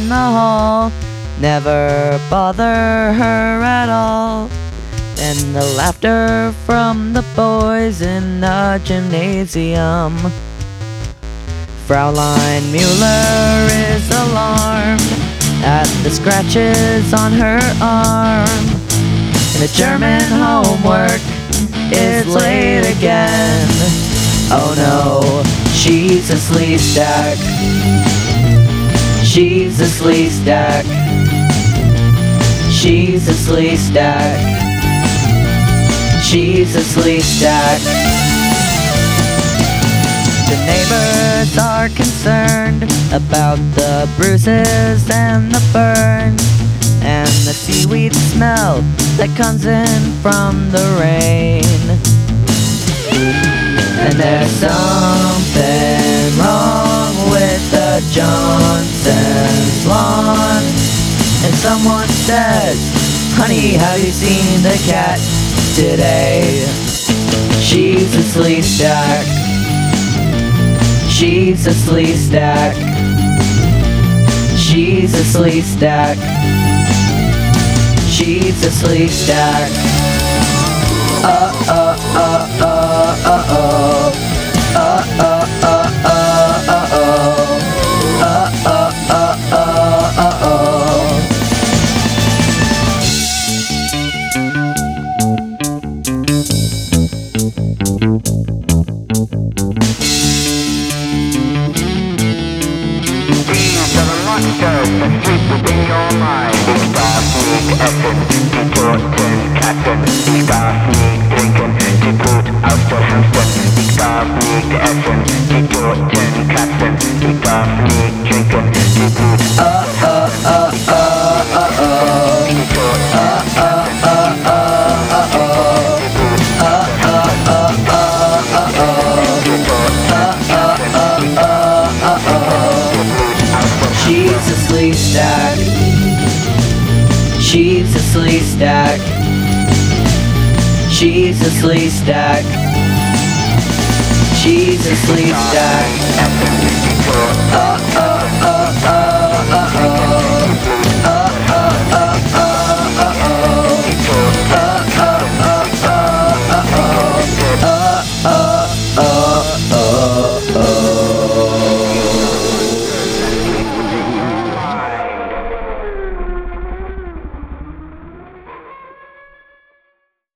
the hall never bother her at all. And the laughter from the boys in the gymnasium. Fraulein Mueller is alarmed at the scratches on her arm. And the German homework is late again. Oh no, she's a Sleestak. She's a Sleestak. She's a Sleestak. She's a Sleestak. The neighbors are concerned about the bruises and the burns and the seaweed smell that comes in from the rain. And there's something wrong with the Johnson's lawn. And someone says, honey, have you seen the cat today? She's a Sleestak. She's a Sleestak. She's a Sleestak. She's a Sleestak. Oh. The street within your mind. Ich darf nicht essen, die toten Katzen. Ich darf nicht trinken, die Blut aus der Hamster. Ich darf nicht essen, die toten Katzen. Ich darf nicht trinken, die Blut aus der Hamster. Die toten She's a Sleestak. She's a Sleestak. She's a Sleestak. She's a Sleestak.